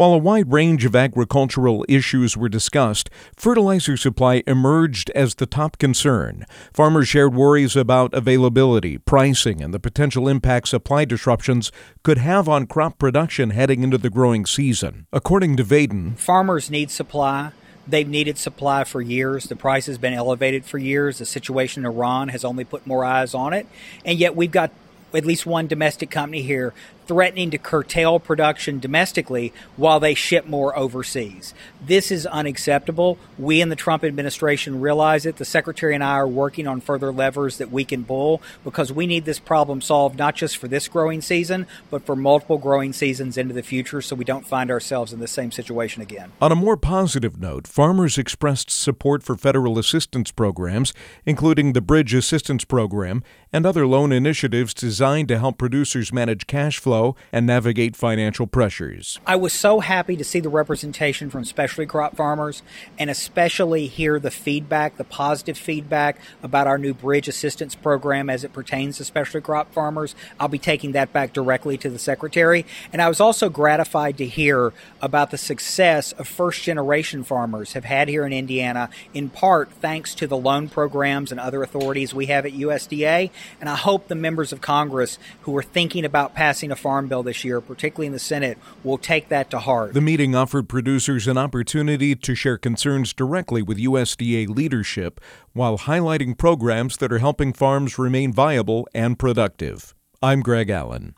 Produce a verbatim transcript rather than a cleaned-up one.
While a wide range of agricultural issues were discussed, fertilizer supply emerged as the top concern. Farmers shared worries about availability, pricing, and the potential impact supply disruptions could have on crop production heading into the growing season. According to Vaden, farmers need supply. They've needed supply for years. The price has been elevated for years. The situation in Iran has only put more eyes on it. And yet we've got at least one domestic company here threatening to curtail production domestically while they ship more overseas. This is unacceptable. We in the Trump administration realize it. The Secretary and I are working on further levers that we can pull because we need this problem solved not just for this growing season, but for multiple growing seasons into the future so we don't find ourselves in the same situation again. On a more positive note, farmers expressed support for federal assistance programs, including the Bridge Assistance Program and other loan initiatives designed to help producers manage cash flow and navigate financial pressures. I was so happy to see the representation from specialty crop farmers and especially hear the feedback, the positive feedback about our new Bridge Assistance Program as it pertains to specialty crop farmers. I'll be taking that back directly to the Secretary. And I was also gratified to hear about the success of first-generation farmers have had here in Indiana, in part thanks to the loan programs and other authorities we have at U S D A. And I hope the members of Congress who are thinking about passing a farm bill this year, particularly in the Senate, will take that to heart. The meeting offered producers an opportunity to share concerns directly with U S D A leadership while highlighting programs that are helping farms remain viable and productive. I'm Greg Allen.